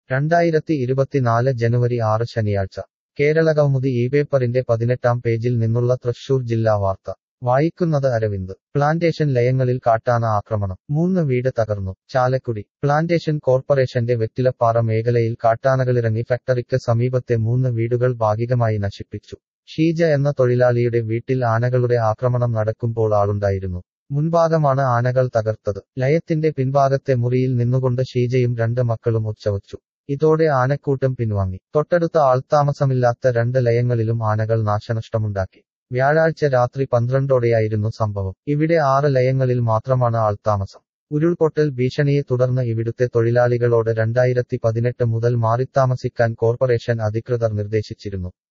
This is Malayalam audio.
2024 ജനുവരി 6 ശനിയാഴ്ച കേരളകൗമുദി ഈ പേപ്പറിന്റെ 18-ാം പേജിൽ നിന്നുള്ള തൃശൂർ ജില്ലാ വാർത്ത വായിക്കുന്നത് അരവിന്ദ് പ്ലാന്റേഷൻ ലയങ്ങളിൽ കാട്ടാന ആക്രമണം 3 വീട് തകർന്നു ചാലക്കുടി പ്ലാന്റേഷൻ കോർപ്പറേഷന്റെ വെറ്റിലപ്പാറ മേഖലയിൽ കാട്ടാനകളിറങ്ങി ഫാക്ടറിക്ക് സമീപത്തെ 3 വീടുകൾ ഭാഗികമായി നശിപ്പിച്ചു ഷീജ എന്ന തൊഴിലാളിയുടെ വീട്ടിൽ ആനകളുടെ ആക്രമണം നടക്കുമ്പോൾ ആളുണ്ടായിരുന്നു മുൻഭാഗമാണ് ആനകൾ തകർത്തത് ലയത്തിന്റെ പിൻഭാഗത്തെ മുറിയിൽ നിന്നുകൊണ്ട് ഷീജയും 2 മക്കളും ഒച്ചവച്ചു ഇതോടെ ആനക്കൂട്ടം പിൻവാങ്ങി തൊട്ടടുത്ത ആൾത്താമസമില്ലാത്ത 2 ലയങ്ങളിലും ആനകൾ നാശനഷ്ടമുണ്ടാക്കി വ്യാഴാഴ്ച രാത്രി 12ഓടെയായിരുന്നു സംഭവം ഇവിടെ 6 ലയങ്ങളിൽ മാത്രമാണ് ആൾത്താമസം ഉരുൾപൊട്ടൽ ഭീഷണിയെ തുടർന്ന് ഇവിടുത്തെ തൊഴിലാളികളോട് 2018 മുതൽ മാറിത്താമസിക്കാൻ കോർപ്പറേഷൻ അധികൃതർ നിർദ്ദേശിച്ചിരുന്നു